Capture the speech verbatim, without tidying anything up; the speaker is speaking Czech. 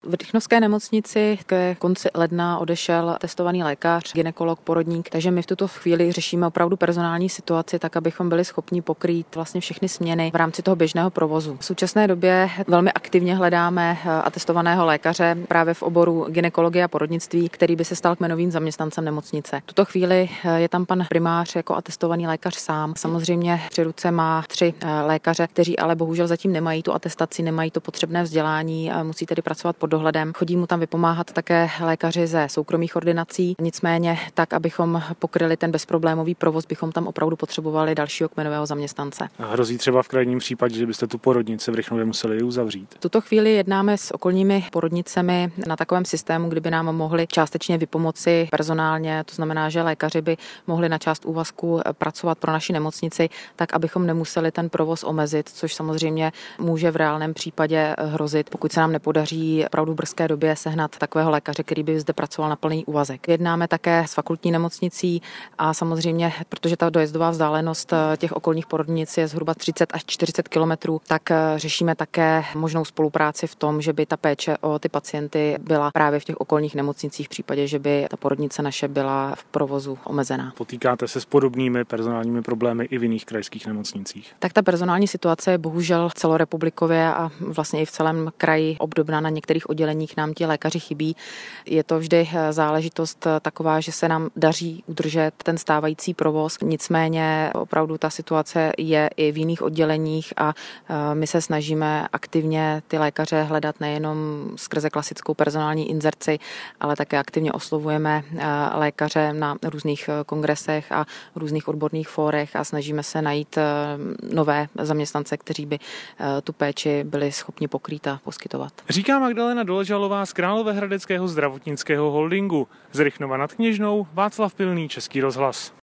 V Rychnovské nemocnici ke konci ledna odešel testovaný lékař, gynekolog, porodník, takže my v tuto chvíli řešíme opravdu personální situaci, tak abychom byli schopni pokrýt vlastně všechny směny v rámci toho běžného provozu. V současné době velmi aktivně hledáme atestovaného lékaře právě v oboru gynekologie a porodnictví, který by se stal kmenovým zaměstnancem nemocnice. V tuto chvíli je tam pan primář jako atestovaný lékař sám. Samozřejmě při ruce má tři lékaře, kteří ale bohužel zatím nemají tu atestaci, nemají to potřebné vzdělání, musí tedy pracovat pod dohledem. Chodí mu tam vypomáhat také lékaři ze soukromých ordinací. Nicméně tak, abychom pokryli ten bezproblémový provoz, bychom tam opravdu potřebovali dalšího kmenového zaměstnance. A hrozí třeba v krajním případě, že byste tu porodnici v Rychnově museli uzavřít? V tuto chvíli jednáme s okolními porodnicemi na takovém systému, kdyby nám mohli částečně vypomoci personálně, to znamená, že lékaři by mohli na část úvazku pracovat pro naši nemocnici, tak abychom nemuseli ten provoz omezit, což samozřejmě může v reálném případě hrozit, pokud se nám nepodaří opravdu v brzké době sehnat takového lékaře, který by zde pracoval na plný úvazek. Jednáme také s fakultní nemocnicí a samozřejmě, protože ta dojezdová vzdálenost těch okolních porodnic je zhruba třicet až čtyřicet kilometrů, tak řešíme také možnou spolupráci v tom, že by ta péče o ty pacienty byla právě v těch okolních nemocnicích v případě, že by ta porodnice naše byla v provozu omezená. Potýkáte se s podobnými personálními problémy i v jiných krajských nemocnicích? Tak ta personální situace je bohužel celorepublikově a vlastně i v celém kraji obdobná. Na některých odděleních nám ti lékaři chybí. Je to vždy záležitost taková, že se nám daří udržet ten stávající provoz. Nicméně opravdu ta situace je i v jiných odděleních a my se snažíme aktivně ty lékaře hledat nejenom skrze klasickou personální inzerci, ale také aktivně oslovujeme lékaře na různých kongresech a různých odborných fórech a snažíme se najít nové zaměstnance, kteří by tu péči byli schopni pokrýt a poskytovat. Říká Magdalena Doležalová z Královéhradeckého zdravotnického holdingu. Z Rychnova nad Kněžnou Václav Pilný, Český rozhlas.